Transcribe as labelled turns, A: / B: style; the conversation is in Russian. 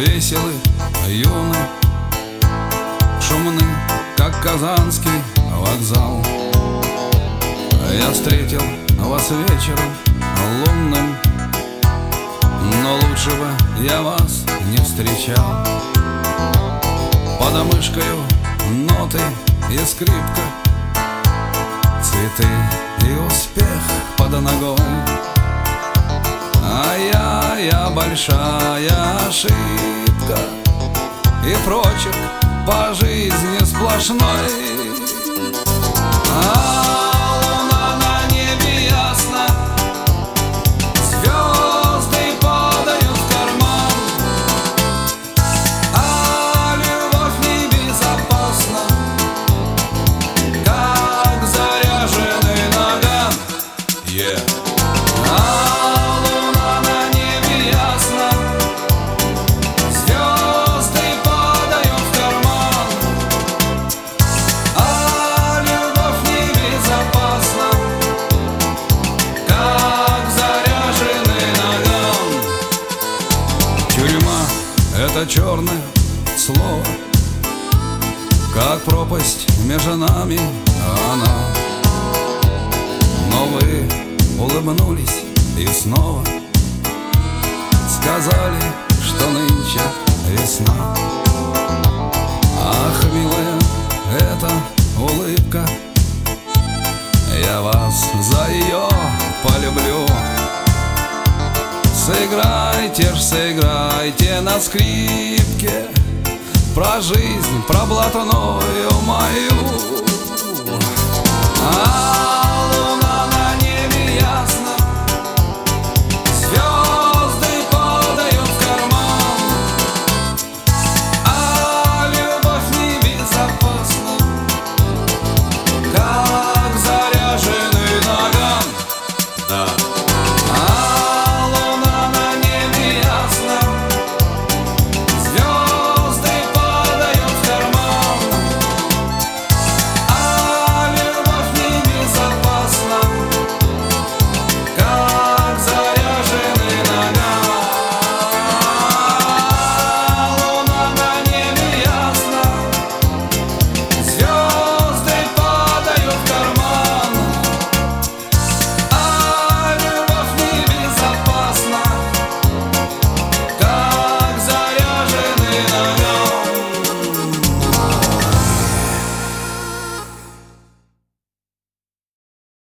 A: веселы, юны, шумны, как Казанский вокзал. Я встретил вас вечером лунным, но лучше бы я вас не встречал. Под мышкою ноты и скрипка, цветы и успех под ногой. А я большая ошибка, и прочерк по жизни сплошной. Луна на небе ясна, звезды падают в карман, а любовь небезопасна, как заряженный наган. Луна на небе ясна, звезды падают в карман, а любовь небезопасна, как заряженный наган. Тюрьма — это черное слово, как пропасть между нами она. Но вы улыбнулись и снова сказали, что нынче весна. Ах, милая, эта улыбка, я вас за ее полюблю. Сыграйте ж, сыграйте на скрипке про жизнь, про блатную